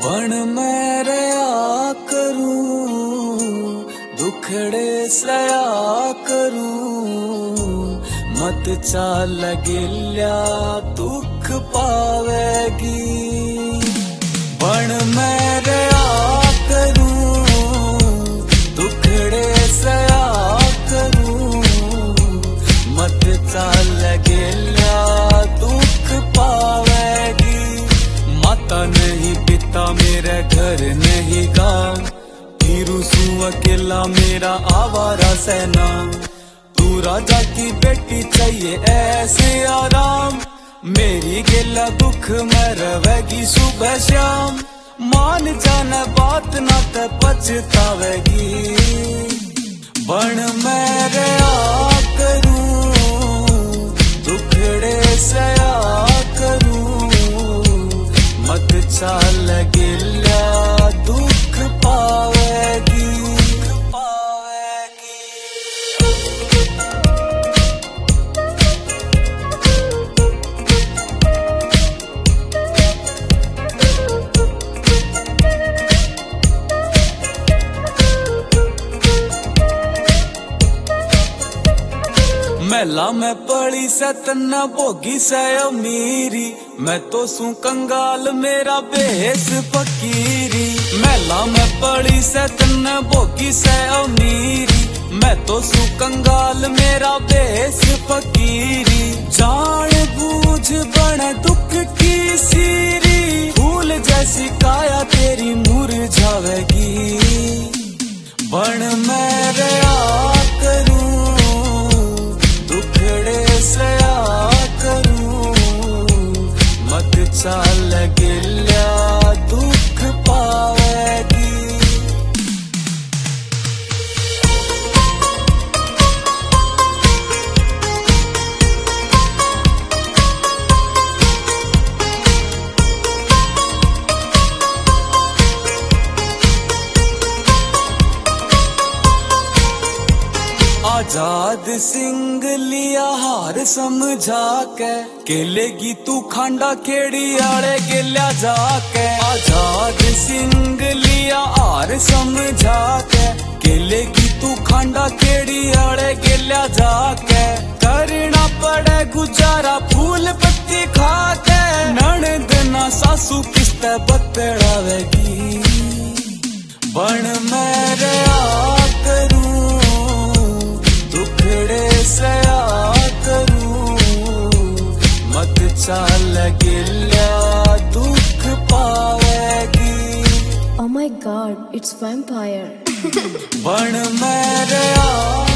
बण मैं रहा करूं, दुखड़े सया करूं, मत चाल गिल्या दुख पावेगी। बण मैं रहा करूं, दुखड़े सया करूं, मत चाल गिल्या दुख पावेगी। माता नहीं पिता मेरे घर नहीं गाँव, फिरू सू अकेला मेरा आवारा सेना। तू राजा की बेटी चाहिए ऐसे आराम, मेरी गिला दुख में रवेगी सुबह शाम। मान जाना बात ना ते पछतावेगी। बण मैं रहा करूं, दुखड़े सया करूं, मत चाल गिल्या दुख पावेगी। महला में पड़ी से तन्ना भोगी से अमीरी, मैं तो सू कंगाल मेरा बेस फकीरी। महला में पड़ी से तन्ना भोगी से अमीरी, मैं तो सू कंगाल मेरा बेस फकीरी। जान बूझ बन दुख की सीरी, फूल जैसी काया तेरी मुरझावेगी। बण मैं रहा करूं, दुखड़े सया करूं, मत चाल गिल्या दुख पावेगी। आजाद सिंह लिया हार समझा के लेगी तू खांडा खेड़ी आड़े गिल्या जाके। आजाद सिंह लिया हार समझा के लेगी तू खांडा खेड़ी आड़े गिल्या जाके। करना पड़े गुजारा फूल पत्ती खा के, ननद ना सासू किस्ते बतड़ावेगी। बण मैं रहा करूं, दुखड़े सया करूं, मत चाल गिल्या दुख पावेगी। Oh my God, it's vampire. बण मैं रहा